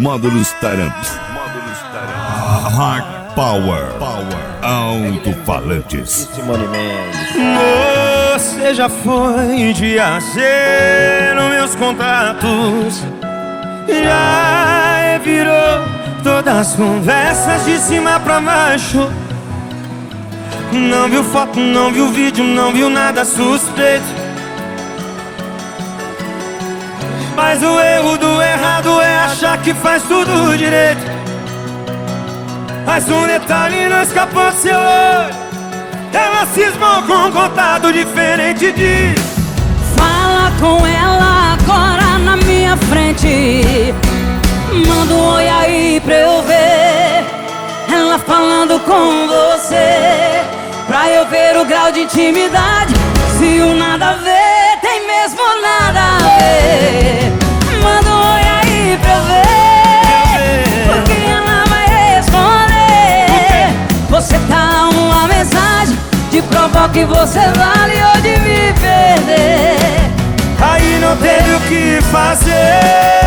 Módulos Taramps. Hard Power. Alto-falantes. Simone Mendes. Você já foi de AC nos meus contatos, já virou todas as conversas de cima pra baixo. Não viu foto, não viu vídeo, não viu nada suspeito. Mas o erro do errado é achar que faz tudo direito. Mas um detalhe não escapou do seu olho, ela cismou com um contato diferente de... Fala com ela agora na minha frente, manda um oi aí pra eu ver ela falando com você, pra eu ver o grau de intimidade. Se o nada a ver tem mesmo nada a ver, manda um oi aí pra eu ver, porque ela vai responder. Você tá uma mensagem de provar que você vale ou de me perder. Aí não teve o que fazer,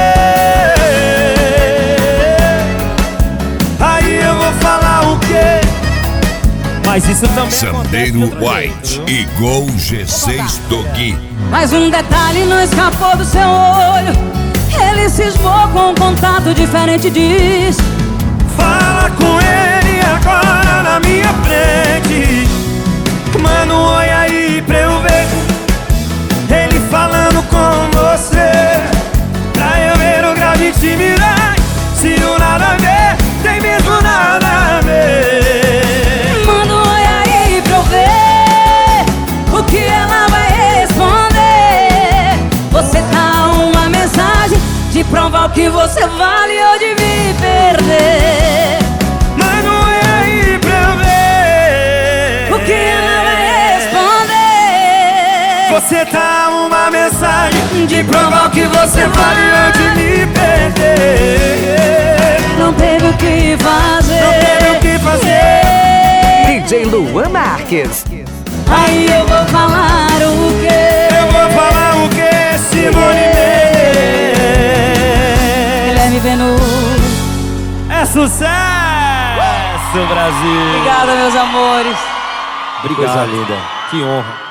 aí eu vou falar o quê? Mas isso também Sandeiro White e Gol G6 Dogui. Mas um detalhe não escapou do seu olho, ele cismou com um contato diferente, diz. Fala com ele agora na minha frente, manda um oi aí pra eu ver ele falando com você, pra eu ver o grau de intimidade. Se o nada a ver tem mesmo nada a ver, Manda um oi aí pra eu ver o que ela vai responder. Você tá uma mensagem de provar o que você vale ou de me perder. manda um oi aí pra eu ver O que ela vai responder. Você tá uma mensagem de provar o que você vale ou de me perder. Não teve o que fazer, Não teve o que fazer. DJ Luan Marques. Aí eu vou falar o quê? Eu vou falar o que, Simone Mendes? Guilherme Venuto. É sucesso, Brasil. Obrigada, meus amores. Obrigado. Coisa linda. Que honra.